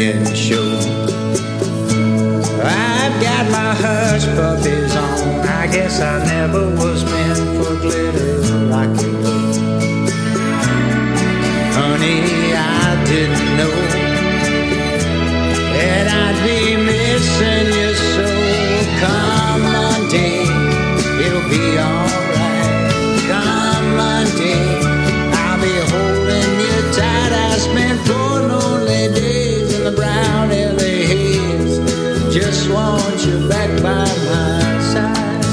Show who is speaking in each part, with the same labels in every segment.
Speaker 1: weekend show. I've got my hush puppies on. I guess I never was meant for glitter rock and roll. Honey, I didn't know that I'd be missing you so. Come Monday, it'll be alright. Come Monday, I'll be holding you tight. I spent 4 lonely days in the brown LA haze. Just want you back by my side.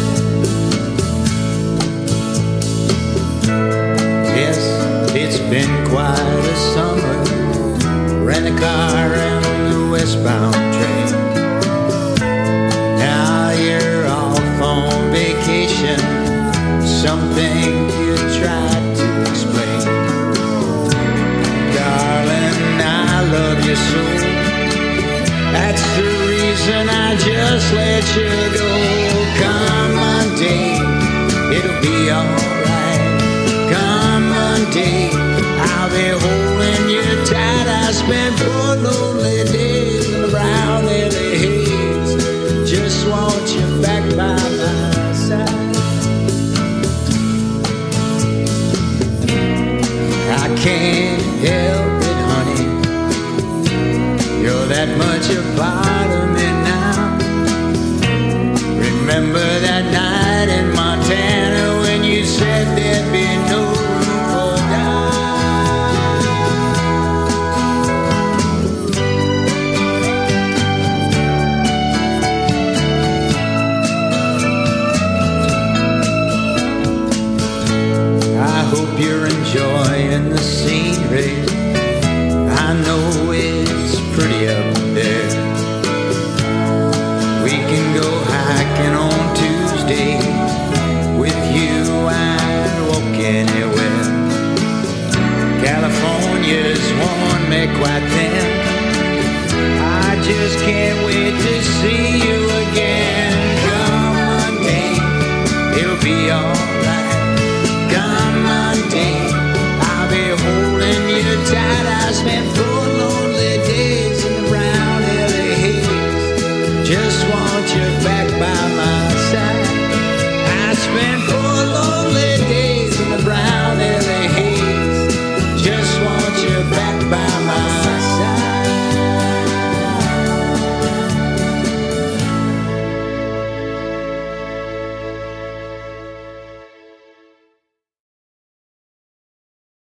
Speaker 1: Yes, it's been quite a summer. Rent a car and the westbound train. Now you're off on vacation. Something you tried to explain. Darling, I love you so. That's the reason I just let you go. Come Monday, it'll be alright. Come Monday, I'll be holding you tight. I spent 4 lonely days in the brown LA haze. Just want you back by my side. I can't help it, honey. You're that much a part of me now. Remember that night in Montana when you said there'd be no room for doubt. I hope you're enjoying the scenery. I know it's pretty up there. We can go hiking on Tuesday. With you I'd walk anywhere. California's worn me quite thin.